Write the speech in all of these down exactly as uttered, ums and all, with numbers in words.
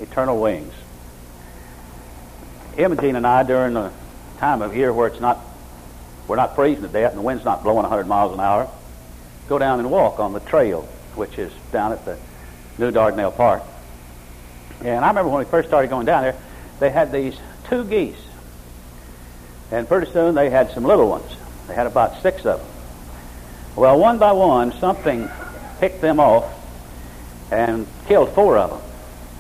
eternal wings. Imogene and I, during the time of year where it's not, we're not freezing to death and the wind's not blowing one hundred miles an hour, go down and walk on the trail, which is down at the New Dardanelle Park. And I remember when we first started going down there, they had these two geese. And pretty soon they had some little ones. They had about six of them. Well, one by one, something picked them off and killed four of them.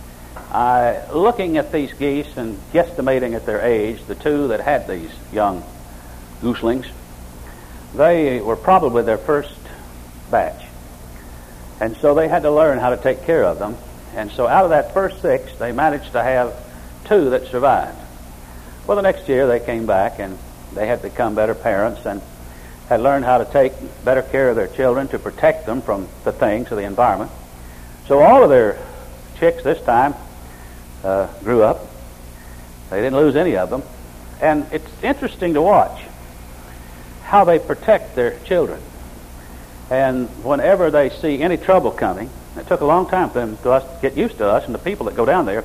I, looking at these geese and guesstimating at their age, the two that had these young gooselings, they were probably their first batch. And so they had to learn how to take care of them. And so out of that first six, they managed to have two that survived. Well, the next year they came back and they had become better parents and had learned how to take better care of their children to protect them from the things of the environment. So all of their chicks this time uh, grew up. They didn't lose any of them. And it's interesting to watch how they protect their children. And whenever they see any trouble coming, it took a long time for them to us to get used to us and the people that go down there.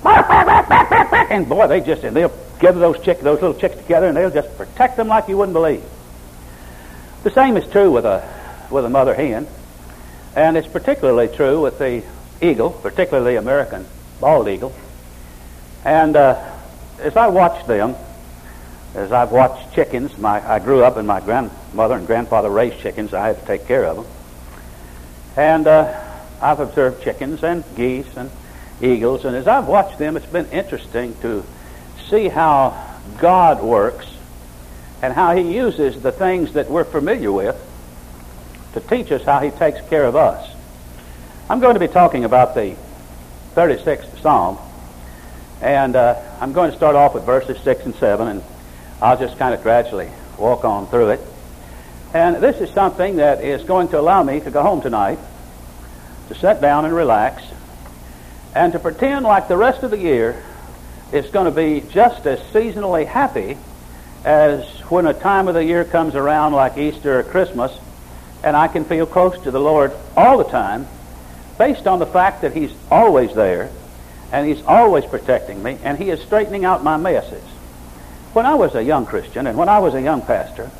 And boy, they just, and they'll gather those chicks, those little chicks together, and they'll just protect them like you wouldn't believe. The same is true with a with a mother hen, and it's particularly true with the eagle, particularly the American bald eagle. And uh, as I watch them, as I've watched chickens, my I grew up and my grandmother and grandfather raised chickens. I had to take care of them, and uh, I've observed chickens and geese and eagles, and as I've watched them, it's been interesting to see how God works and how He uses the things that we're familiar with to teach us how He takes care of us. I'm going to be talking about the thirty-sixth Psalm, and uh, I'm going to start off with verses six and seven, and I'll just kind of gradually walk on through it. And this is something that is going to allow me to go home tonight, to sit down and relax, and to pretend like the rest of the year is going to be just as seasonally happy as when a time of the year comes around like Easter or Christmas, and I can feel close to the Lord all the time, based on the fact that He's always there, and He's always protecting me, and He is straightening out my messes. When I was a young Christian, and when I was a young pastor,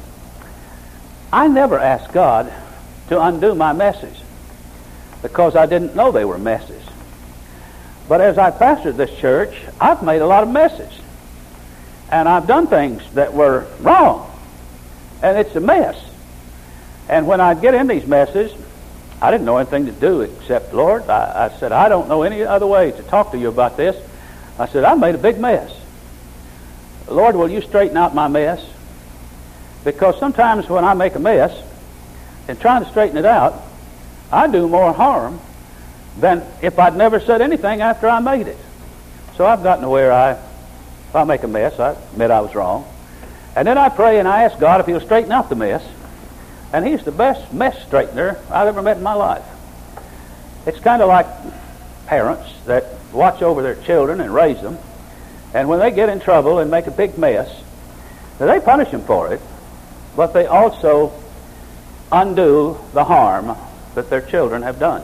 I never asked God to undo my messes, because I didn't know they were messes. But as I pastored this church, I've made a lot of messes. And I've done things that were wrong. And it's a mess. And when I'd get in these messes, I didn't know anything to do except, Lord, I, I said, I don't know any other way to talk to you about this. I said, I made a big mess. Lord, will you straighten out my mess? Because sometimes when I make a mess and trying to straighten it out, I do more harm than if I'd never said anything after I made it. So I've gotten to where I, if I make a mess, I admit I was wrong. And then I pray and I ask God if He'll straighten out the mess. And He's the best mess straightener I've ever met in my life. It's kind of like parents that watch over their children and raise them. And when they get in trouble and make a big mess, they punish them for it, but they also undo the harm that their children have done.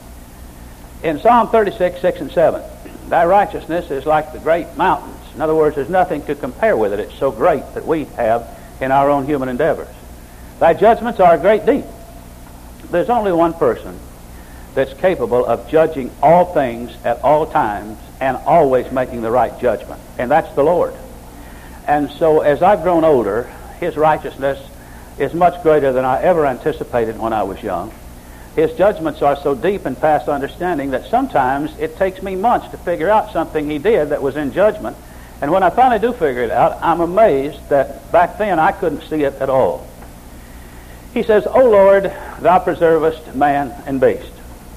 In Psalm thirty-six, six and seven, thy righteousness is like the great mountains. In other words, there's nothing to compare with it. It's so great that we have in our own human endeavors. Thy judgments are a great deep. There's only one person that's capable of judging all things at all times and always making the right judgment, and that's the Lord. And so as I've grown older, His righteousness is much greater than I ever anticipated when I was young. His judgments are so deep and past understanding that sometimes it takes me months to figure out something He did that was in judgment. And when I finally do figure it out, I'm amazed that back then I couldn't see it at all. He says, O Lord, thou preservest man and beast.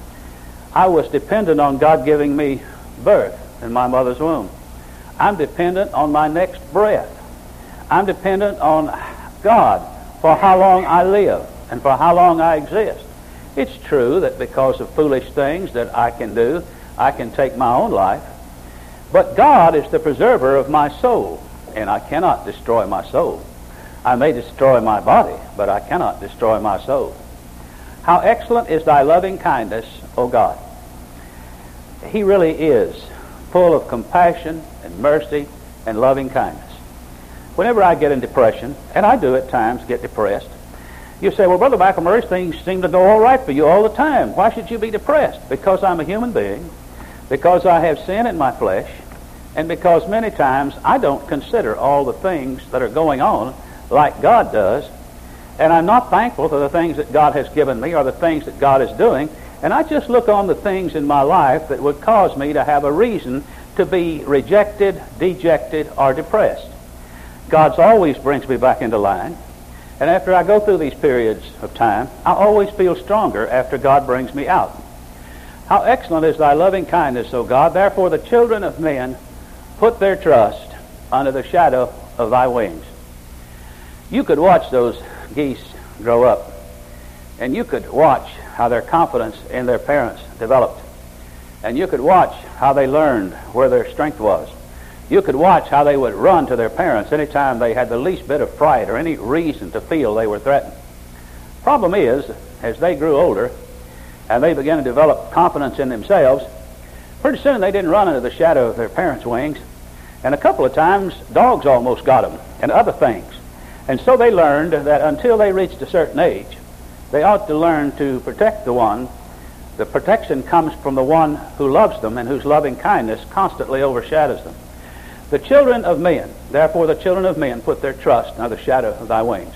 I was dependent on God giving me birth in my mother's womb. I'm dependent on my next breath. I'm dependent on God for how long I live and for how long I exist. It's true that because of foolish things that I can do, I can take my own life. But God is the preserver of my soul, and I cannot destroy my soul. I may destroy my body, but I cannot destroy my soul. How excellent is thy loving kindness, O God. He really is full of compassion and mercy and loving kindness. Whenever I get in depression, and I do at times get depressed, you say, well, Brother McElmurray, things seem to go all right for you all the time. Why should you be depressed? Because I'm a human being, because I have sin in my flesh, and because many times I don't consider all the things that are going on like God does, and I'm not thankful for the things that God has given me or the things that God is doing, and I just look on the things in my life that would cause me to have a reason to be rejected, dejected, or depressed. God always brings me back into line. And after I go through these periods of time, I always feel stronger after God brings me out. How excellent is thy loving kindness, O God! Therefore the children of men put their trust under the shadow of thy wings. You could watch those geese grow up, and you could watch how their confidence in their parents developed. And you could watch how they learned where their strength was. You could watch how they would run to their parents anytime they had the least bit of fright or any reason to feel they were threatened. Problem is, as they grew older and they began to develop confidence in themselves, pretty soon they didn't run under the shadow of their parents' wings. And a couple of times, dogs almost got them and other things. And so they learned that until they reached a certain age, they ought to learn to protect the one. The protection comes from the one who loves them and whose loving kindness constantly overshadows them. The children of men, therefore the children of men put their trust under the shadow of thy wings.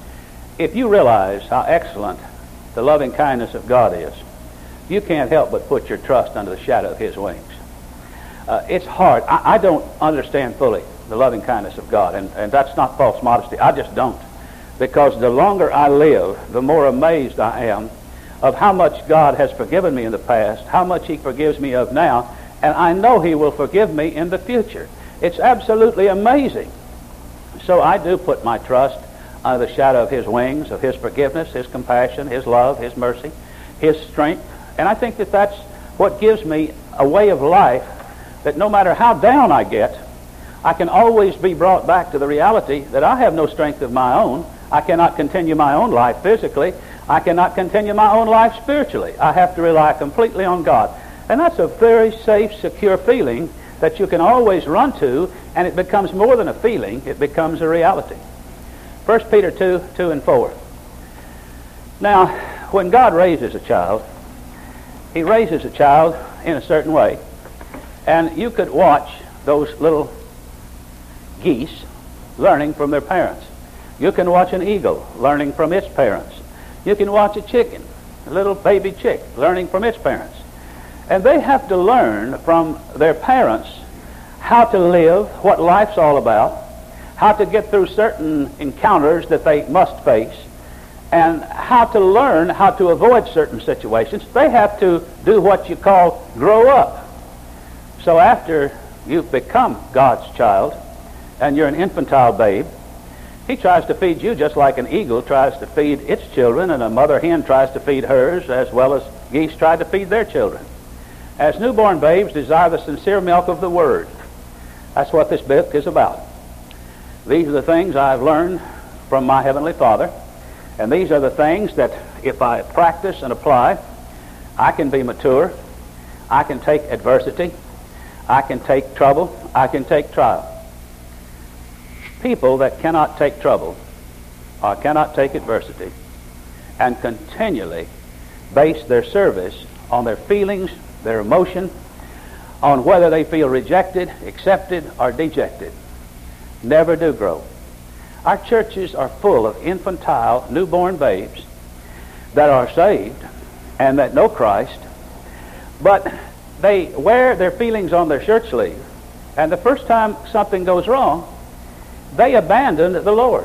If you realize how excellent the loving kindness of God is, you can't help but put your trust under the shadow of his wings. Uh, it's hard. I, I don't understand fully the loving kindness of God, and, and that's not false modesty. I just don't. Because the longer I live, the more amazed I am of how much God has forgiven me in the past, how much he forgives me of now, and I know he will forgive me in the future. It's absolutely amazing. So I do put my trust under the shadow of his wings, of his forgiveness, his compassion, his love, his mercy, his strength. And I think that that's what gives me a way of life that no matter how down I get, I can always be brought back to the reality that I have no strength of my own. I cannot continue my own life physically. I cannot continue my own life spiritually. I have to rely completely on God. And that's a very safe, secure feeling that you can always run to, and it becomes more than a feeling, it becomes a reality. First Peter two, two and four. Now, when God raises a child, he raises a child in a certain way. And you could watch those little geese learning from their parents. You can watch an eagle learning from its parents. You can watch a chicken, a little baby chick, learning from its parents. And they have to learn from their parents how to live, what life's all about, how to get through certain encounters that they must face, and how to learn how to avoid certain situations. They have to do what you call grow up. So after you've become God's child and you're an infantile babe, he tries to feed you just like an eagle tries to feed its children, and a mother hen tries to feed hers, as well as geese try to feed their children. As newborn babes desire the sincere milk of the Word. That's what this book is about. These are the things I've learned from my Heavenly Father, and these are the things that if I practice and apply, I can be mature, I can take adversity, I can take trouble, I can take trial. People that cannot take trouble or cannot take adversity and continually base their service on their feelings, their emotion, on whether they feel rejected, accepted, or dejected, never do grow. Our churches are full of infantile, newborn babes that are saved and that know Christ, but they wear their feelings on their shirt sleeve, and the first time something goes wrong, they abandon the Lord.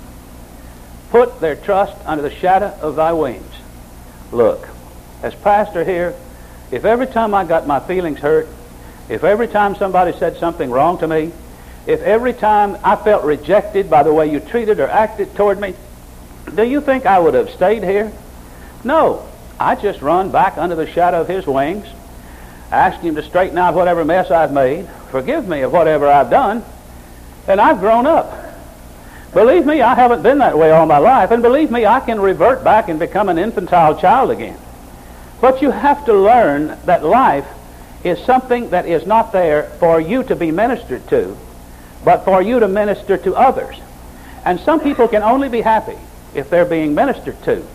Put their trust under the shadow of thy wings. Look, as pastor here, if every time I got my feelings hurt, if every time somebody said something wrong to me, if every time I felt rejected by the way you treated or acted toward me, do you think I would have stayed here? No. I just run back under the shadow of his wings, ask him to straighten out whatever mess I've made, forgive me of whatever I've done, and I've grown up. Believe me, I haven't been that way all my life, and believe me, I can revert back and become an infantile child again. But you have to learn that life is something that is not there for you to be ministered to, but for you to minister to others. And some people can only be happy if they're being ministered to.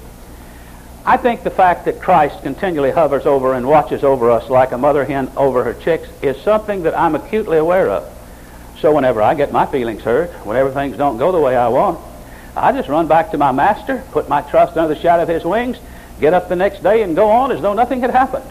I think the fact that Christ continually hovers over and watches over us like a mother hen over her chicks is something that I'm acutely aware of. So whenever I get my feelings hurt, whenever things don't go the way I want, I just run back to my master, put my trust under the shadow of his wings, get up the next day and go on as though nothing had happened.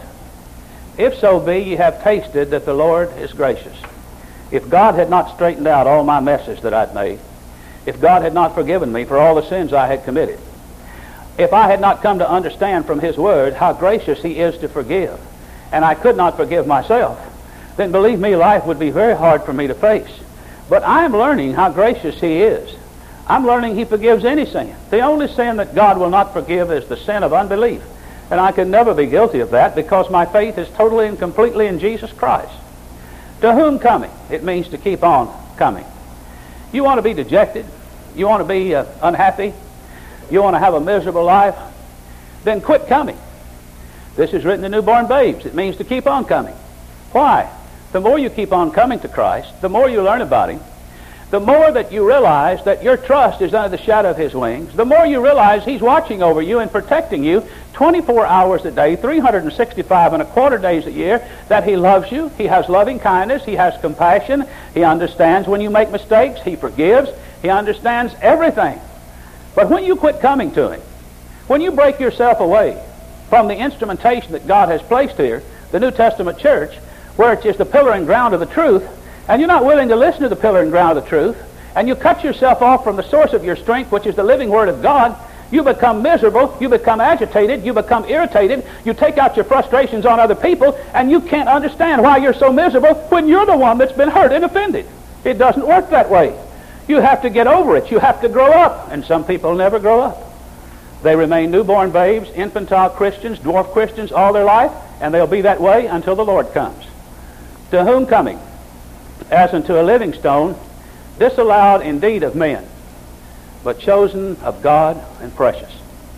If so be ye have tasted that the Lord is gracious. If God had not straightened out all my messes that I'd made, if God had not forgiven me for all the sins I had committed, if I had not come to understand from his word how gracious he is to forgive, and I could not forgive myself, then believe me, life would be very hard for me to face. But I'm learning how gracious he is. I'm learning he forgives any sin. The only sin that God will not forgive is the sin of unbelief. And I can never be guilty of that because my faith is totally and completely in Jesus Christ. To whom coming? It means to keep on coming. You want to be dejected? You want to be uh, unhappy? You want to have a miserable life? Then quit coming. This is written to newborn babes. It means to keep on coming. Why? The more you keep on coming to Christ, the more you learn about him, the more that you realize that your trust is under the shadow of his wings, the more you realize he's watching over you and protecting you twenty-four hours a day, three hundred sixty-five and a quarter days a year, that he loves you, he has loving kindness, he has compassion, he understands when you make mistakes, he forgives, he understands everything. But when you quit coming to him, when you break yourself away from the instrumentation that God has placed here, the New Testament church, where it is the pillar and ground of the truth, and you're not willing to listen to the pillar and ground of the truth, and you cut yourself off from the source of your strength, which is the living Word of God, you become miserable, you become agitated, you become irritated, you take out your frustrations on other people, and you can't understand why you're so miserable when you're the one that's been hurt and offended. It doesn't work that way. You have to get over it. You have to grow up, and some people never grow up. They remain newborn babes, infantile Christians, dwarf Christians all their life, and they'll be that way until the Lord comes. To whom coming? As unto a living stone, disallowed indeed of men, but chosen of God and precious.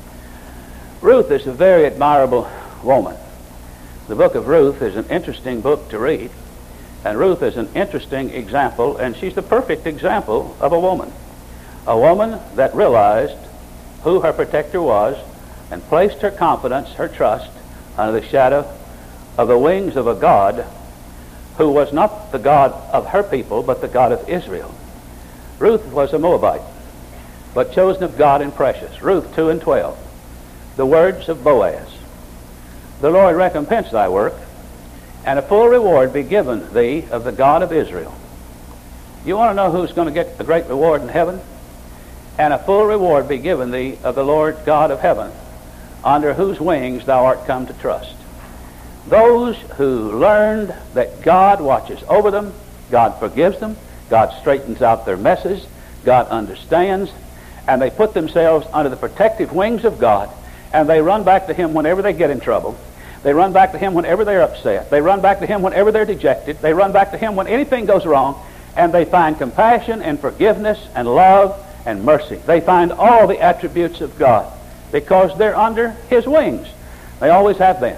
Ruth is a very admirable woman. The book of Ruth is an interesting book to read, and Ruth is an interesting example, and she's the perfect example of a woman. A woman that realized who her protector was and placed her confidence, her trust, under the shadow of the wings of a God who was not the God of her people, but the God of Israel. Ruth was a Moabite, but chosen of God and precious. Ruth two and twelve. The words of Boaz. The Lord recompense thy work, and a full reward be given thee of the God of Israel. You want to know who's going to get the great reward in heaven? And a full reward be given thee of the Lord God of heaven, under whose wings thou art come to trust. Those who learned that God watches over them, God forgives them, God straightens out their messes, God understands, and they put themselves under the protective wings of God, and they run back to him whenever they get in trouble. They run back to him whenever they're upset. They run back to him whenever they're dejected. They run back to him when anything goes wrong, and they find compassion and forgiveness and love and mercy. They find all the attributes of God because they're under his wings. They always have been.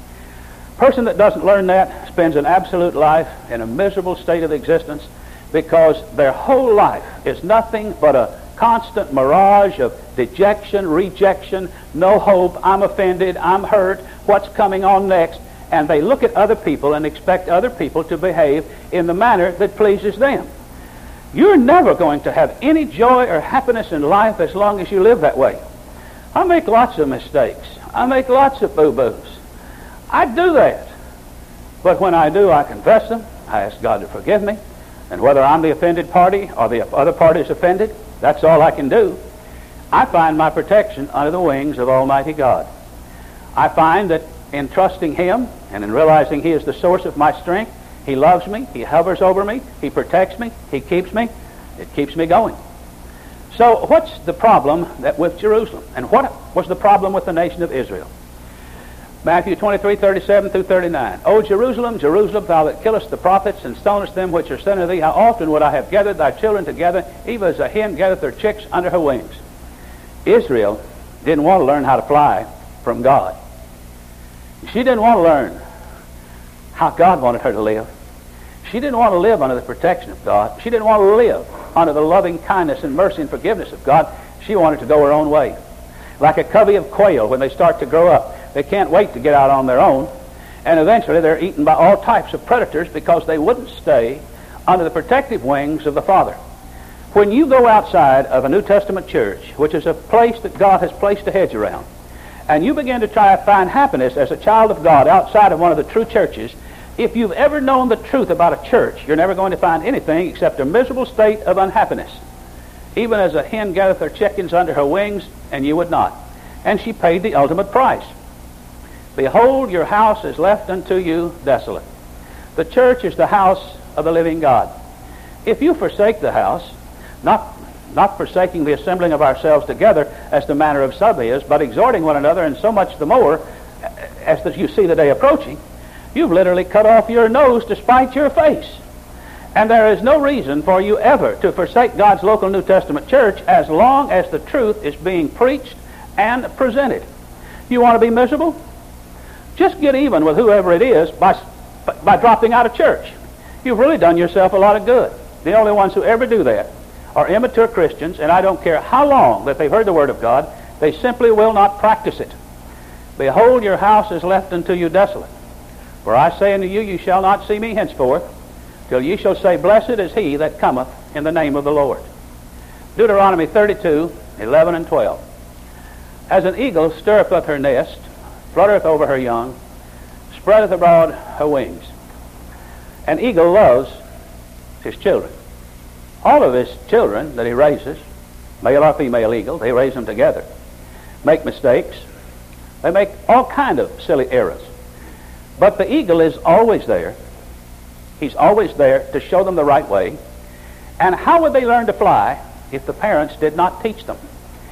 A person that doesn't learn that spends an absolute life in a miserable state of existence because their whole life is nothing but a constant mirage of dejection, rejection, no hope, I'm offended, I'm hurt, what's coming on next, and they look at other people and expect other people to behave in the manner that pleases them. You're never going to have any joy or happiness in life as long as you live that way. I make lots of mistakes. I make lots of boo-boos. I do that. But when I do, I confess them. I ask God to forgive me. And whether I'm the offended party or the other party is offended, that's all I can do. I find my protection under the wings of Almighty God. I find that in trusting him and in realizing he is the source of my strength, he loves me, he hovers over me, he protects me, he keeps me. It keeps me going. So what's the problem that with Jerusalem? And what was the problem with the nation of Israel? Matthew twenty-three, thirty-seven through thirty-nine. O Jerusalem, Jerusalem, thou that killest the prophets and stonest them which are sent unto thee, how often would I have gathered thy children together, even as a hen gathereth her chicks under her wings. Israel didn't want to learn how to fly from God. She didn't want to learn how God wanted her to live. She didn't want to live under the protection of God. She didn't want to live under the loving kindness and mercy and forgiveness of God. She wanted to go her own way. Like a covey of quail, when they start to grow up, they can't wait to get out on their own. And eventually they're eaten by all types of predators because they wouldn't stay under the protective wings of the Father. When you go outside of a New Testament church, which is a place that God has placed a hedge around, and you begin to try to find happiness as a child of God outside of one of the true churches, if you've ever known the truth about a church, you're never going to find anything except a miserable state of unhappiness. Even as a hen gathereth her chickens under her wings, and you would not. And she paid the ultimate price. Behold, your house is left unto you desolate. The church is the house of the living God. If you forsake the house, not, not forsaking the assembling of ourselves together as the manner of some is, but exhorting one another, and so much the more as that you see the day approaching, you've literally cut off your nose to spite your face. And there is no reason for you ever to forsake God's local New Testament church as long as the truth is being preached and presented. You want to be miserable? Just get even with whoever it is by, by dropping out of church. You've really done yourself a lot of good. The only ones who ever do that are immature Christians, and I don't care how long that they've heard the Word of God, they simply will not practice it. Behold, your house is left unto you desolate. For I say unto you, you shall not see me henceforth, till ye shall say, Blessed is he that cometh in the name of the Lord. Deuteronomy thirty-two, eleven and twelve. As an eagle stirreth up her nest, fluttereth over her young, spreadeth abroad her wings. An eagle loves his children. All of his children that he raises, male or female eagle, they raise them together, make mistakes. They make all kind of silly errors. But the eagle is always there. He's always there to show them the right way. And how would they learn to fly if the parents did not teach them?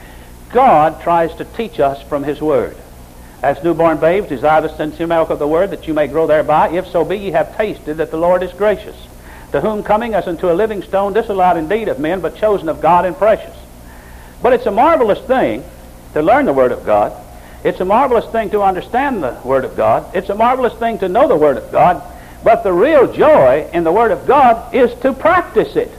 God tries to teach us from his word. As newborn babes desire the sincere milk of the word, that you may grow thereby, if so be ye have tasted that the Lord is gracious, to whom coming as unto a living stone, disallowed indeed of men, but chosen of God and precious. But it's a marvelous thing to learn the word of God. It's a marvelous thing to understand the Word of God. It's a marvelous thing to know the Word of God. But the real joy in the Word of God is to practice it.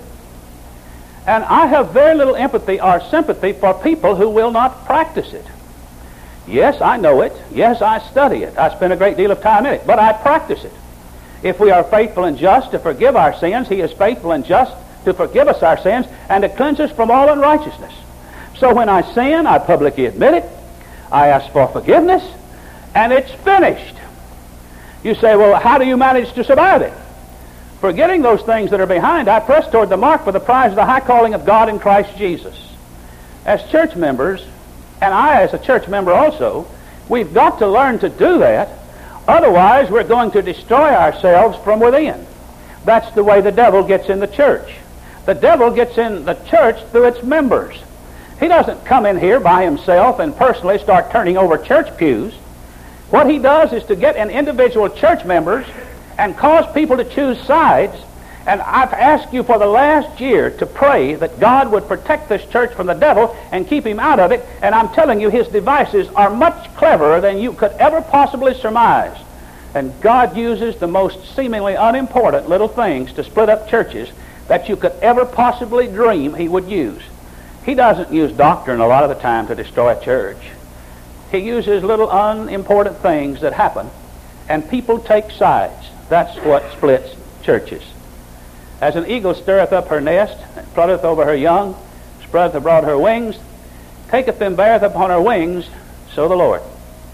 And I have very little empathy or sympathy for people who will not practice it. Yes, I know it. Yes, I study it. I spend a great deal of time in it. But I practice it. If we are faithful and just to forgive our sins, he is faithful and just to forgive us our sins and to cleanse us from all unrighteousness. So when I sin, I publicly admit it. I ask for forgiveness, and it's finished. You say, well, how do you manage to survive it? Forgetting those things that are behind, I press toward the mark for the prize of the high calling of God in Christ Jesus. As church members, and I as a church member also, we've got to learn to do that. Otherwise, we're going to destroy ourselves from within. That's the way the devil gets in the church. The devil gets in the church through its members. He doesn't come in here by himself and personally start turning over church pews. What he does is to get an individual church members and cause people to choose sides. And I've asked you for the last year to pray that God would protect this church from the devil and keep him out of it. And I'm telling you, his devices are much cleverer than you could ever possibly surmise. And God uses the most seemingly unimportant little things to split up churches that you could ever possibly dream he would use. He doesn't use doctrine a lot of the time to destroy a church. He uses little unimportant things that happen, and people take sides. That's what splits churches. As an eagle stirreth up her nest, and flutteth over her young, spreadeth abroad her wings, taketh them, beareth upon her wings, so the Lord.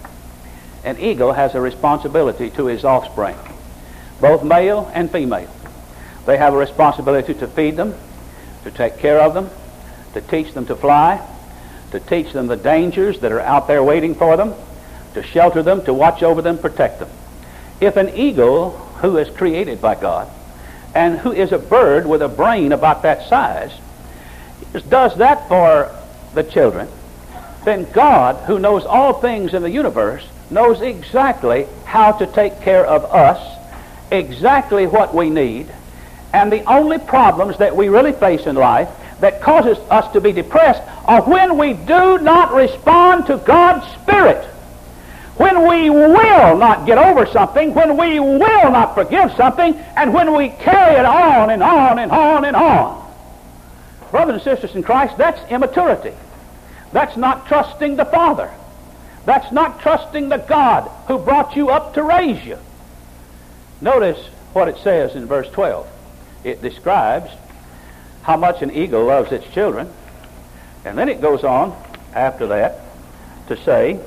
An eagle has a responsibility to his offspring, both male and female. They have a responsibility to feed them, to take care of them, to teach them to fly, to teach them the dangers that are out there waiting for them, to shelter them, to watch over them, protect them. If an eagle who is created by God and who is a bird with a brain about that size does that for the children, then God, who knows all things in the universe, knows exactly how to take care of us, exactly what we need, and the only problems that we really face in life that causes us to be depressed are when we do not respond to God's Spirit. when we will not get over something, when we will not forgive something, and when we carry it on and on and on and on. Brothers and sisters in Christ, that's immaturity. That's not trusting the Father. That's not trusting the God who brought you up to raise you. Notice what it says in verse twelve. It describes how much an eagle loves its children. And then it goes on after that to say,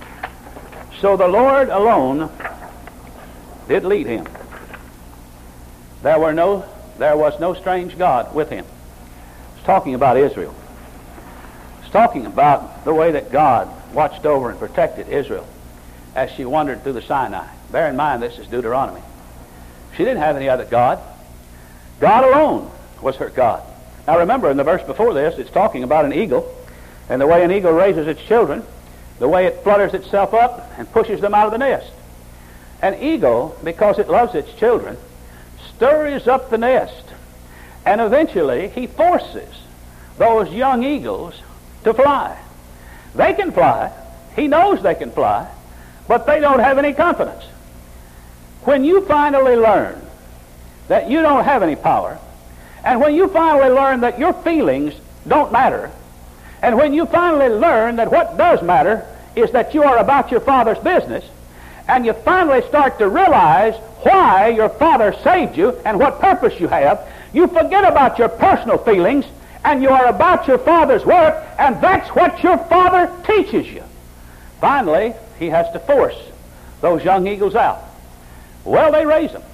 so the Lord alone did lead him. There were no, there was no strange God with him. It's talking about Israel. It's talking about the way that God watched over and protected Israel as she wandered through the Sinai. Bear in mind, this is Deuteronomy. She didn't have any other God. God alone was her God. Now remember, in the verse before this, it's talking about an eagle, and the way an eagle raises its children, the way it flutters itself up and pushes them out of the nest. An eagle, because it loves its children, stirs up the nest, and eventually he forces those young eagles to fly. They can fly. He knows they can fly, but they don't have any confidence. When you finally learn that you don't have any power, and when you finally learn that your feelings don't matter, and when you finally learn that what does matter is that you are about your Father's business, and you finally start to realize why your Father saved you and what purpose you have, you forget about your personal feelings, and you are about your Father's work, and that's what your Father teaches you. Finally, he has to force those young eagles out. Well, they raise them.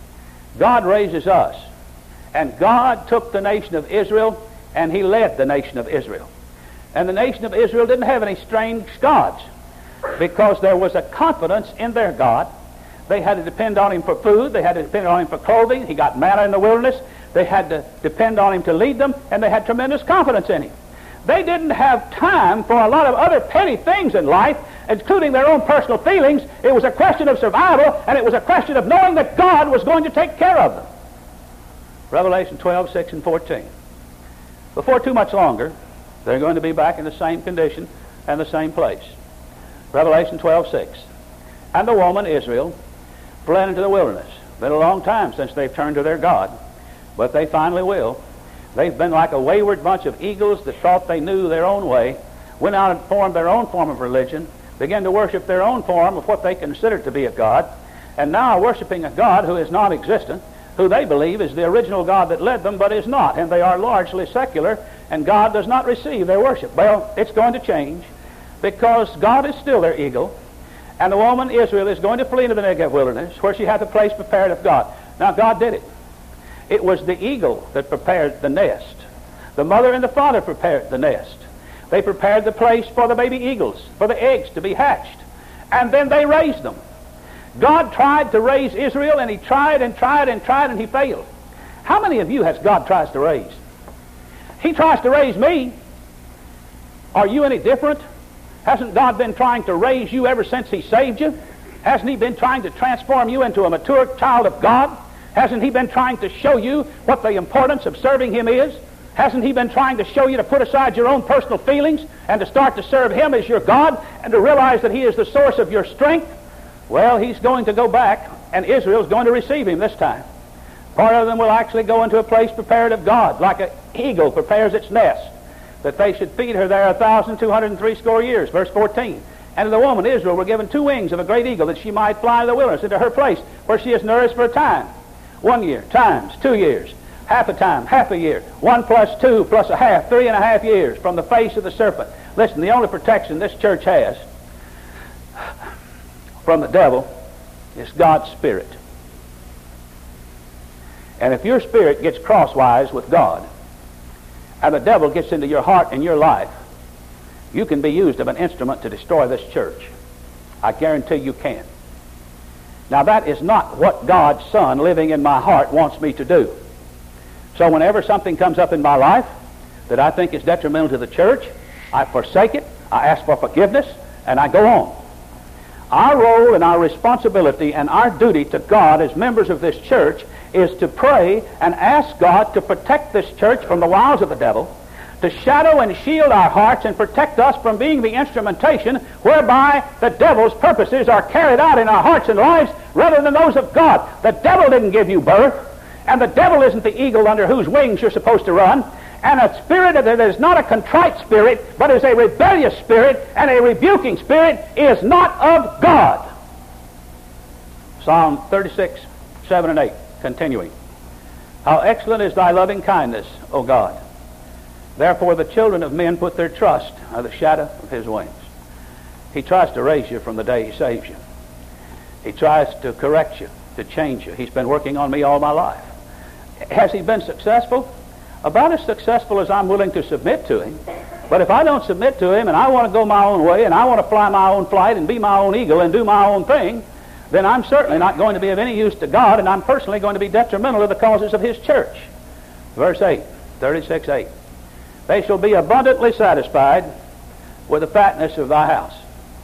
God raises us. And God took the nation of Israel, and he led the nation of Israel. And the nation of Israel didn't have any strange gods, because there was a confidence in their God. They had to depend on him for food. They had to depend on him for clothing. He got manna in the wilderness. They had to depend on him to lead them, and they had tremendous confidence in him. They didn't have time for a lot of other petty things in life, including their own personal feelings. It was a question of survival, and it was a question of knowing that God was going to take care of them. Revelation twelve, six and fourteen. Before too much longer, they're going to be back in the same condition and the same place. Revelation twelve, six. And the woman, Israel, fled into the wilderness. Been a long time since they've turned to their God, but they finally will. They've been like a wayward bunch of eagles that thought they knew their own way, went out and formed their own form of religion, began to worship their own form of what they considered to be a God, and now are worshiping a God who is non-existent, who they believe is the original God that led them, but is not, and they are largely secular, and God does not receive their worship. Well, it's going to change, because God is still their eagle, and the woman Israel is going to flee into the Negev wilderness, where she hath a place prepared of God. Now, God did it. It was the eagle that prepared the nest. The mother and the father prepared the nest. They prepared the place for the baby eagles, for the eggs to be hatched, and then they raised them. God tried to raise Israel, and he tried and tried and tried, and he failed. How many of you has God tries to raise? He tries to raise me. Are you any different? Hasn't God been trying to raise you ever since he saved you? Hasn't he been trying to transform you into a mature child of God? Hasn't he been trying to show you what the importance of serving him is? Hasn't he been trying to show you to put aside your own personal feelings and to start to serve him as your God and to realize that he is the source of your strength? Well, he's going to go back, and Israel's going to receive him this time. Part of them will actually go into a place prepared of God, like an eagle prepares its nest, that they should feed her there a thousand two hundred and three score years. Verse fourteen. And to the woman Israel were given two wings of a great eagle, that she might fly in the wilderness into her place, where she is nourished for a time. One year, times, two years, half a time, half a year, one plus two plus a half, three and a half years from the face of the serpent. Listen, the only protection this church has from the devil is God's Spirit. And if your spirit gets crosswise with God, and the devil gets into your heart and your life, you can be used as an instrument to destroy this church. I guarantee you can. Now, that is not what God's Son living in my heart wants me to do. So whenever something comes up in my life that I think is detrimental to the church, I forsake it, I ask for forgiveness, and I go on. Our role and our responsibility and our duty to God as members of this church is to pray and ask God to protect this church from the wiles of the devil, to shadow and shield our hearts and protect us from being the instrumentation whereby the devil's purposes are carried out in our hearts and lives rather than those of God. The devil didn't give you birth, and the devil isn't the eagle under whose wings you're supposed to run. And a spirit that is not a contrite spirit, but is a rebellious spirit and a rebuking spirit, is not of God. Psalm thirty-six, seven and eight, continuing. How excellent is thy loving kindness, O God. Therefore the children of men put their trust under the shadow of his wings. He tries to raise you from the day he saves you. He tries to correct you, to change you. He's been working on me all my life. Has he been successful? About as successful as I'm willing to submit to him. But if I don't submit to him and I want to go my own way and I want to fly my own flight and be my own eagle and do my own thing, then I'm certainly not going to be of any use to God, and I'm personally going to be detrimental to the causes of his church. Verse eight, thirty-six eight. They shall be abundantly satisfied with the fatness of thy house.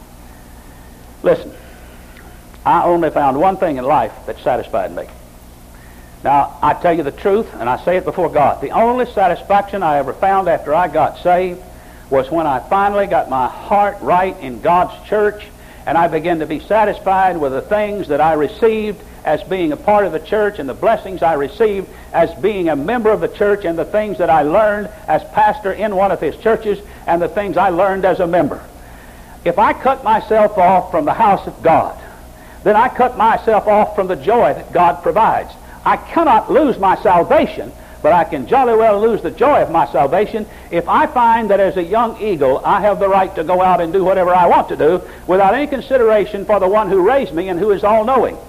Listen, I only found one thing in life that satisfied me. Now, I tell you the truth, and I say it before God. The only satisfaction I ever found after I got saved was when I finally got my heart right in God's church, and I began to be satisfied with the things that I received as being a part of the church, and the blessings I received as being a member of the church, and the things that I learned as pastor in one of his churches, and the things I learned as a member. If I cut myself off from the house of God, then I cut myself off from the joy that God provides. I cannot lose my salvation, but I can jolly well lose the joy of my salvation if I find that as a young eagle I have the right to go out and do whatever I want to do without any consideration for the one who raised me and who is all-knowing.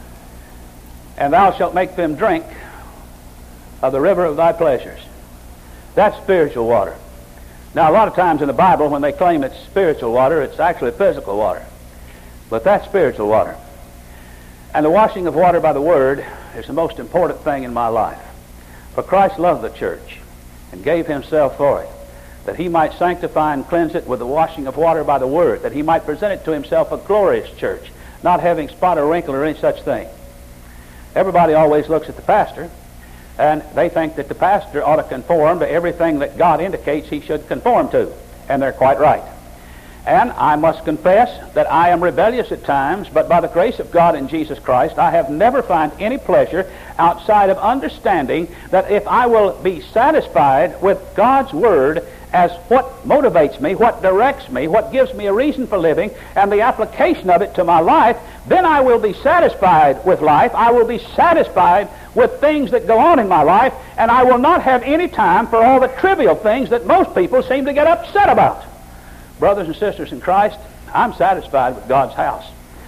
And thou shalt make them drink of the river of thy pleasures. That's spiritual water. Now, a lot of times in the Bible, when they claim it's spiritual water, it's actually physical water. But that's spiritual water. And the washing of water by the Word is the most important thing in my life. For Christ loved the church and gave himself for it, that he might sanctify and cleanse it with the washing of water by the Word, that he might present it to himself a glorious church, not having spot or wrinkle or any such thing. Everybody always looks at the pastor, and they think that the pastor ought to conform to everything that God indicates he should conform to, and they're quite right. And I must confess that I am rebellious at times, but by the grace of God in Jesus Christ, I have never found any pleasure outside of understanding that if I will be satisfied with God's Word as what motivates me, what directs me, what gives me a reason for living, and the application of it to my life, then I will be satisfied with life. I will be satisfied with things that go on in my life, and I will not have any time for all the trivial things that most people seem to get upset about. Brothers and sisters in Christ, I'm satisfied with God's house.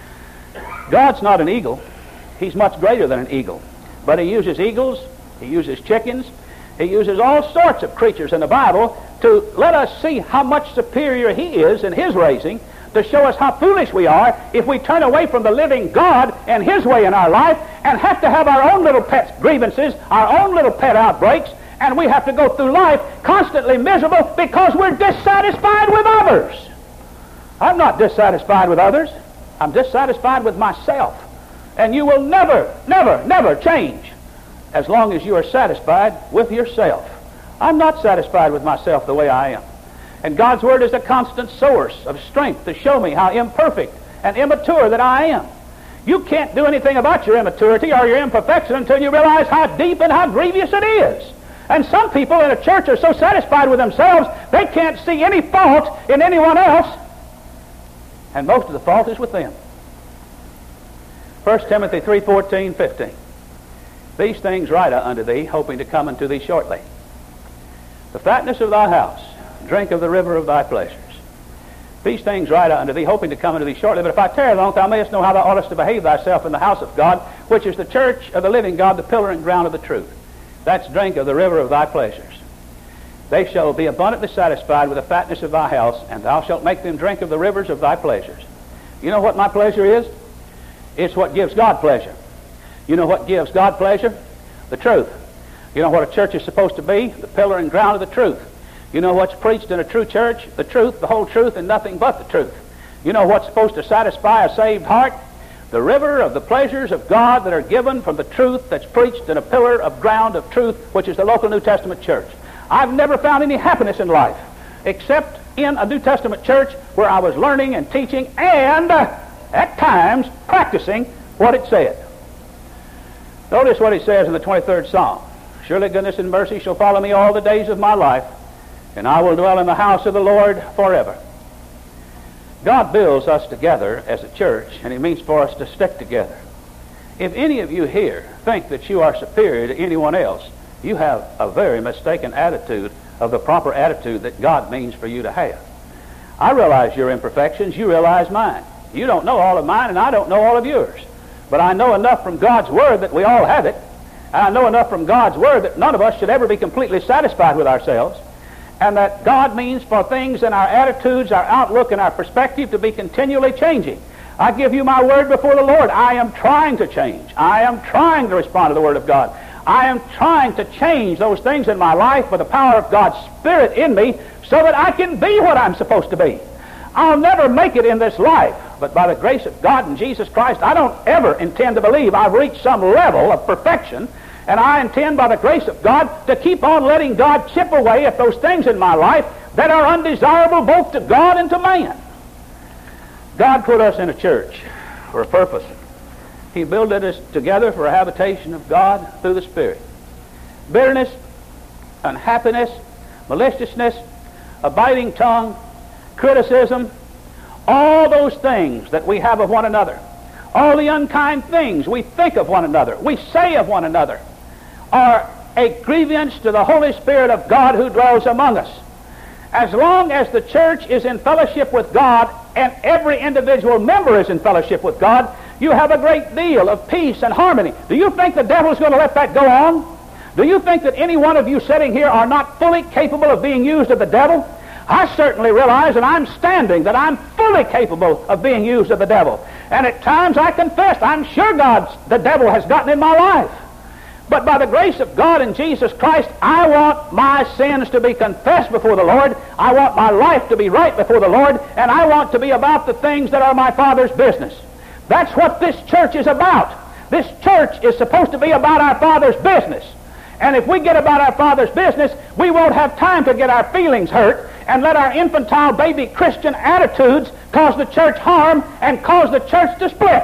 God's not an eagle. He's much greater than an eagle. But he uses eagles, he uses chickens, he uses all sorts of creatures in the Bible to let us see how much superior he is in his raising, to show us how foolish we are if we turn away from the living God and his way in our life and have to have our own little pet grievances, our own little pet outbreaks, and we have to go through life constantly miserable because we're dissatisfied with others. I'm not dissatisfied with others. I'm dissatisfied with myself. And you will never, never, never change as long as you are satisfied with yourself. I'm not satisfied with myself the way I am. And God's Word is a constant source of strength to show me how imperfect and immature that I am. You can't do anything about your immaturity or your imperfection until you realize how deep and how grievous it is. And some people in a church are so satisfied with themselves, they can't see any fault in anyone else. And most of the fault is with them. First Timothy three, fourteen, fifteen. These things write I unto thee, hoping to come unto thee shortly. The fatness of thy house, drink of the river of thy pleasures. These things write I unto thee, hoping to come unto thee shortly. But if I tarry long, thou mayest know how thou oughtest to behave thyself in the house of God, which is the church of the living God, the pillar and ground of the truth. That's drink of the river of thy pleasures. They shall be abundantly satisfied with the fatness of thy house, and thou shalt make them drink of the rivers of thy pleasures. You know what my pleasure is? It's what gives God pleasure. You know what gives God pleasure? The truth. You know what a church is supposed to be? The pillar and ground of the truth. You know what's preached in a true church? The truth, the whole truth, and nothing but the truth. You know what's supposed to satisfy a saved heart? The river of the pleasures of God that are given from the truth that's preached in a pillar of ground of truth, which is the local New Testament church. I've never found any happiness in life except in a New Testament church where I was learning and teaching and, uh, at times, practicing what it said. Notice what he says in the twenty-third Psalm. Surely goodness and mercy shall follow me all the days of my life, and I will dwell in the house of the Lord forever. God builds us together as a church, and He means for us to stick together. If any of you here think that you are superior to anyone else, you have a very mistaken attitude of the proper attitude that God means for you to have. I realize your imperfections. You realize mine. You don't know all of mine, and I don't know all of yours. But I know enough from God's Word that we all have it. And I know enough from God's Word that none of us should ever be completely satisfied with ourselves. And that God means for things in our attitudes, our outlook, and our perspective to be continually changing. I give you my word before the Lord. I am trying to change. I am trying to respond to the Word of God. I am trying to change those things in my life by the power of God's Spirit in me so that I can be what I'm supposed to be. I'll never make it in this life, but by the grace of God and Jesus Christ, I don't ever intend to believe I've reached some level of perfection. And I intend, by the grace of God, to keep on letting God chip away at those things in my life that are undesirable both to God and to man. God put us in a church for a purpose. He built us together for a habitation of God through the Spirit. Bitterness, unhappiness, maliciousness, a biting tongue, criticism, all those things that we have of one another, all the unkind things we think of one another, we say of one another, are a grievance to the Holy Spirit of God who dwells among us. As long as the church is in fellowship with God and every individual member is in fellowship with God, you have a great deal of peace and harmony. Do you think the devil is going to let that go on? Do you think that any one of you sitting here are not fully capable of being used of the devil? I certainly realize, and I'm standing, that I'm fully capable of being used of the devil. And at times I confess, I'm sure God, the devil has gotten in my life. But by the grace of God and Jesus Christ, I want my sins to be confessed before the Lord. I want my life to be right before the Lord. And I want to be about the things that are my Father's business. That's what this church is about. This church is supposed to be about our Father's business. And if we get about our Father's business, we won't have time to get our feelings hurt and let our infantile baby Christian attitudes cause the church harm and cause the church to split.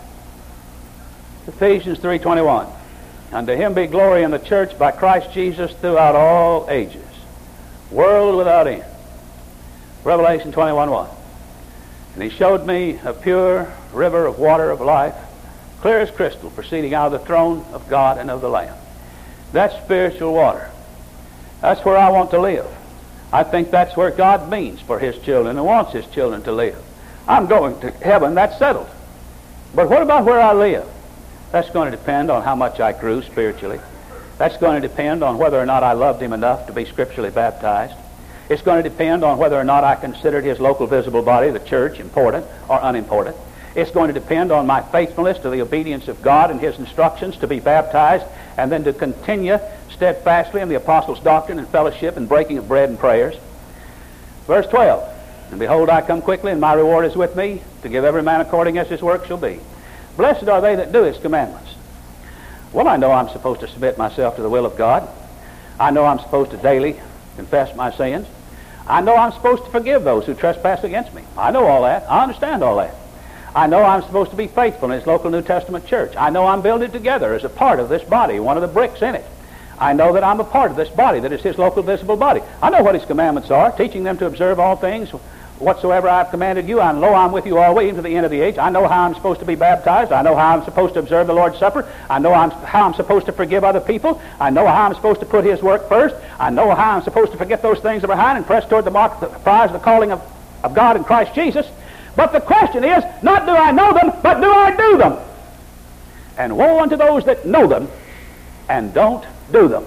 Ephesians three twenty-one. Unto Him be glory in the church by Christ Jesus throughout all ages, world without end. Revelation twenty-one one. And He showed me a pure river of water of life, clear as crystal, proceeding out of the throne of God and of the Lamb. That's spiritual water. That's where I want to live. I think that's where God means for His children and wants His children to live. I'm going to heaven, that's settled. But what about where I live? That's going to depend on how much I grew spiritually. That's going to depend on whether or not I loved Him enough to be scripturally baptized. It's going to depend on whether or not I considered His local visible body, the church, important or unimportant. It's going to depend on my faithfulness to the obedience of God and His instructions to be baptized and then to continue steadfastly in the apostles' doctrine and fellowship and breaking of bread and prayers. Verse twelve. And behold, I come quickly, and my reward is with me, to give every man according as his work shall be. Blessed are they that do His commandments. Well, I know I'm supposed to submit myself to the will of God. I know I'm supposed to daily confess my sins. I know I'm supposed to forgive those who trespass against me. I know all that. I understand all that. I know I'm supposed to be faithful in His local New Testament church. I know I'm building together as a part of this body, one of the bricks in it. I know that I'm a part of this body that is His local visible body. I know what His commandments are, teaching them to observe all things whatsoever I've commanded you. I know I'm with you always even to the end of the age. I know how I'm supposed to be baptized. I know how I'm supposed to observe the Lord's Supper. I know I'm, how I'm supposed to forgive other people. I know how I'm supposed to put His work first. I know how I'm supposed to forget those things that are behind and press toward the mark, the prize of the calling of, of God in Christ Jesus. But the question is, not do I know them, but do I do them? And woe unto those that know them and don't do them.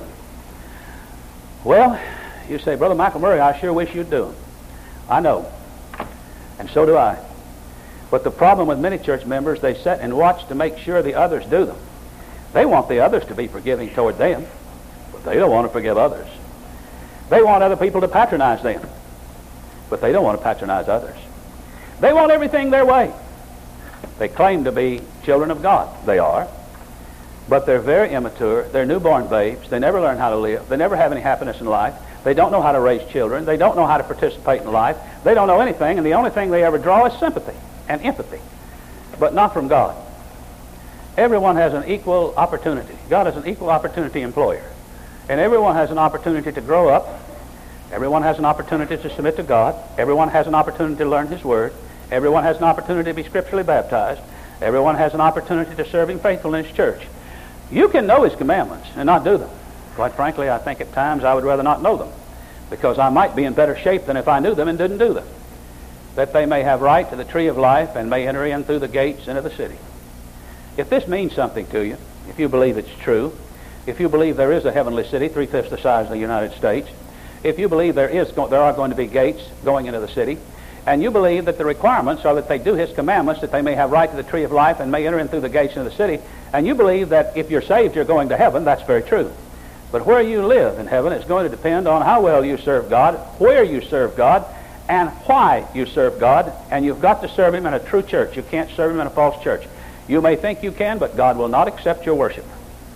Well, you say, Brother Michael Murray, I sure wish you'd do them. I know. And so do I. But the problem with many church members, they sit and watch to make sure the others do them. They want the others to be forgiving toward them, but they don't want to forgive others. They want other people to patronize them, but they don't want to patronize others. They want everything their way. They claim to be children of God. They are. But they're very immature. They're newborn babes. They never learn how to live. They never have any happiness in life. They don't know how to raise children. They don't know how to participate in life. They don't know anything, and the only thing they ever draw is sympathy and empathy, but not from God. Everyone has an equal opportunity. God is an equal opportunity employer. And everyone has an opportunity to grow up. Everyone has an opportunity to submit to God. Everyone has an opportunity to learn His Word. Everyone has an opportunity to be scripturally baptized. Everyone has an opportunity to serve Him faithfully in His church. You can know His commandments and not do them. Quite frankly, I think at times I would rather not know them, because I might be in better shape than if I knew them and didn't do them. That they may have right to the tree of life and may enter in through the gates into the city. If this means something to you, if you believe it's true, if you believe there is a heavenly city, three-fifths the size of the United States, if you believe there is there are going to be gates going into the city, and you believe that the requirements are that they do His commandments, that they may have right to the tree of life and may enter in through the gates into the city, and you believe that if you're saved, you're going to heaven, that's very true. But where you live in heaven is going to depend on how well you serve God, where you serve God, and why you serve God, and you've got to serve Him in a true church. You can't serve Him in a false church. You may think you can, but God will not accept your worship.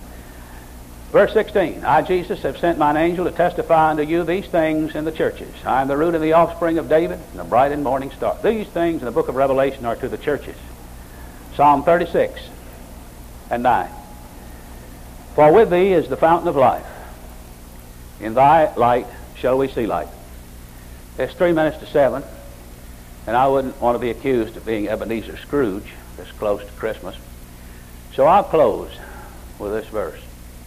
Verse sixteen, I, Jesus, have sent mine angel to testify unto you these things in the churches. I am the root and the offspring of David, and the bright and morning star. These things in the book of Revelation are to the churches. Psalm thirty-six and nine. For with thee is the fountain of life. In thy light shall we see light. It's three minutes to seven, and I wouldn't want to be accused of being Ebenezer Scrooge this close to Christmas. So I'll close with this verse.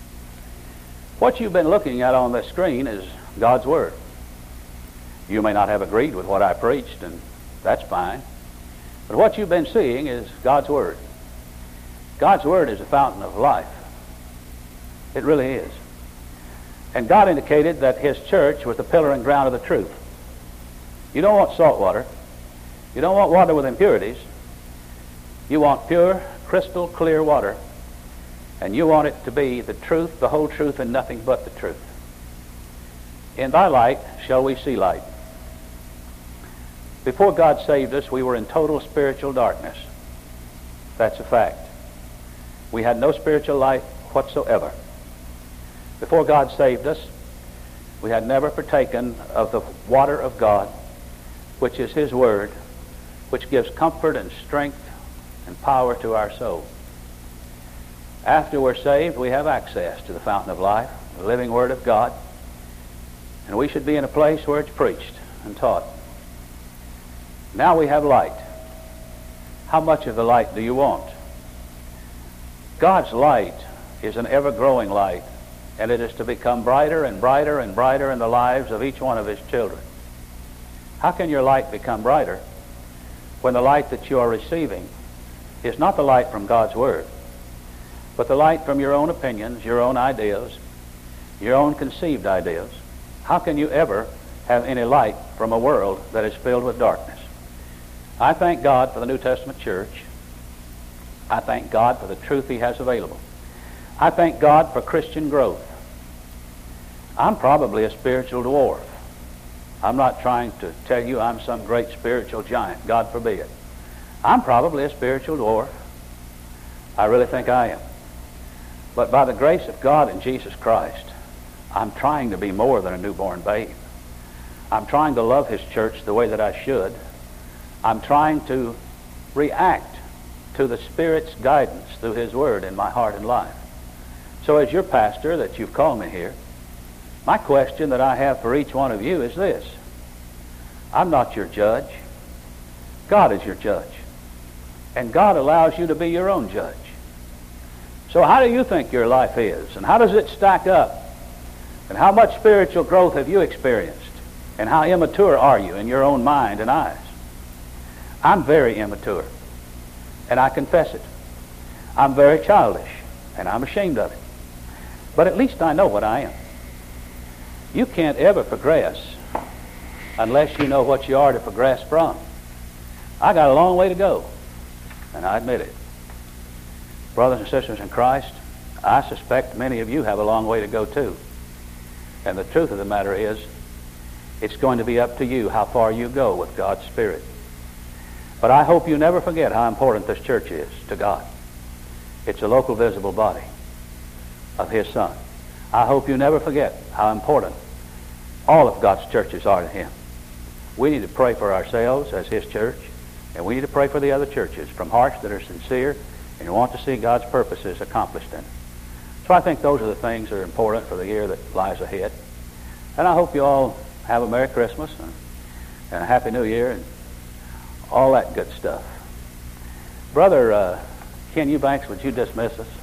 What you've been looking at on this screen is God's Word. You may not have agreed with what I preached, and that's fine. But what you've been seeing is God's Word. God's Word is a fountain of life. It really is. And God indicated that His church was the pillar and ground of the truth. You don't want salt water. You don't want water with impurities. You want pure, crystal clear water. And you want it to be the truth, the whole truth, and nothing but the truth. In thy light shall we see light. Before God saved us, we were in total spiritual darkness. That's a fact. We had no spiritual life whatsoever. Before God saved us, we had never partaken of the water of God, which is His Word, which gives comfort and strength and power to our soul. After we're saved, we have access to the fountain of life, the living Word of God, and we should be in a place where it's preached and taught. Now we have light. How much of the light do you want? God's light is an ever-growing light, and it is to become brighter and brighter and brighter in the lives of each one of His children. How can your light become brighter when the light that you are receiving is not the light from God's Word, but the light from your own opinions, your own ideas, your own conceived ideas? How can you ever have any light from a world that is filled with darkness? I thank God for the New Testament church. I thank God for the truth He has available. I thank God for Christian growth. I'm probably a spiritual dwarf. I'm not trying to tell you I'm some great spiritual giant. God forbid. I'm probably a spiritual dwarf. I really think I am. But by the grace of God in Jesus Christ, I'm trying to be more than a newborn babe. I'm trying to love His church the way that I should. I'm trying to react to the Spirit's guidance through His Word in my heart and life. So as your pastor that you've called me here, my question that I have for each one of you is this. I'm not your judge. God is your judge. And God allows you to be your own judge. So how do you think your life is? And how does it stack up? And how much spiritual growth have you experienced? And how immature are you in your own mind and eyes? I'm very immature, and I confess it. I'm very childish, and I'm ashamed of it. But at least I know what I am. You can't ever progress unless you know what you are to progress from. I got a long way to go, and I admit it. Brothers and sisters in Christ, I suspect many of you have a long way to go too. And the truth of the matter is, it's going to be up to you how far you go with God's Spirit. But I hope you never forget how important this church is to God. It's a local visible body of His Son. I hope you never forget how important all of God's churches are to him. We need to pray for ourselves as his church, and we need to pray for the other churches from hearts that are sincere and want to see God's purposes accomplished in it. So I think those are the things that are important for the year that lies ahead. And I hope you all have a Merry Christmas and, and a Happy New Year and all that good stuff. Brother uh, Ken Eubanks, would you dismiss us?